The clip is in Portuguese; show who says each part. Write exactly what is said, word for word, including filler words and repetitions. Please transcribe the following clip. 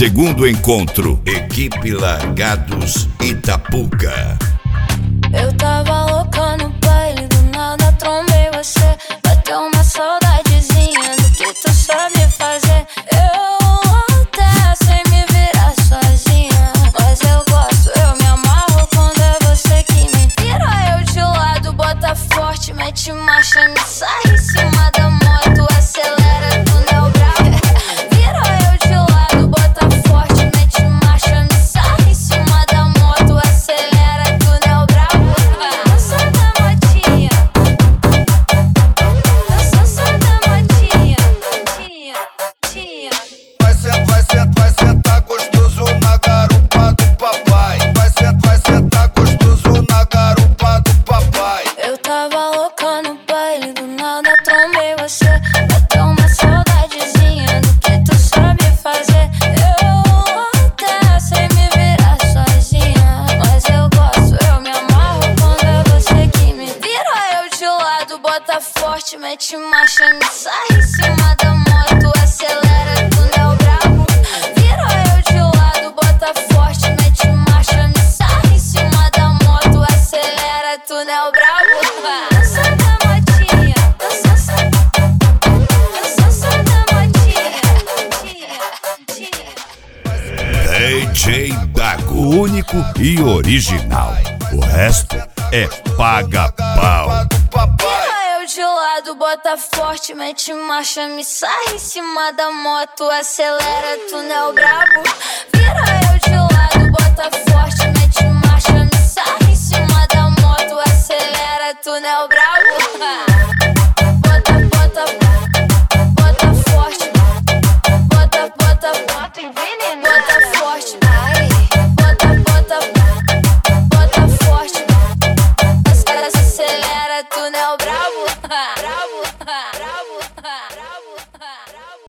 Speaker 1: Segundo encontro, Equipe Largados Itapuca.
Speaker 2: Eu tava louca no baile, do nada trombei você. Bateu uma saudadezinha do que tu sabe fazer. Eu até sei me virar sozinha, mas eu gosto, eu me amarro quando é você que me vira. Eu de lado, bota forte, mete marcha, me sai em cima da moto, acelera, tu não é bravo. Vira eu de lado, bota forte, mete marcha, me sai em cima da moto, acelera, tu não é bravo. Eu sou da motinha, eu sou da motinha, tia, tia.
Speaker 3: Vai ser, vai ser, vai sentar gostoso na garupa do papai. Vai ser, vai sentar gostoso na garupa do papai.
Speaker 2: Eu tava louca no baile, do nada trombei você. Bateu uma saudadezinha do que tu sabe fazer. Eu até sei me virar sozinha, mas eu gosto, eu me amarro quando é você que me vira. Eu de lado, bota forte, mete marcha, me sai em cima da moto, acelera, tu não é brabo. Vira eu de lado, bota forte, mete marcha, me sai em cima da moto, acelera, tu não é brabo. Eu sou da motinha, eu sou só, eu sou só da motinha, tia, tia.
Speaker 1: D J Dago, o único e original. O resto é paga-pau.
Speaker 2: Vira eu de lado, bota forte, mete marcha, me sai em cima da moto, acelera, tu não é brabo. Vira eu de lado, bota forte, mete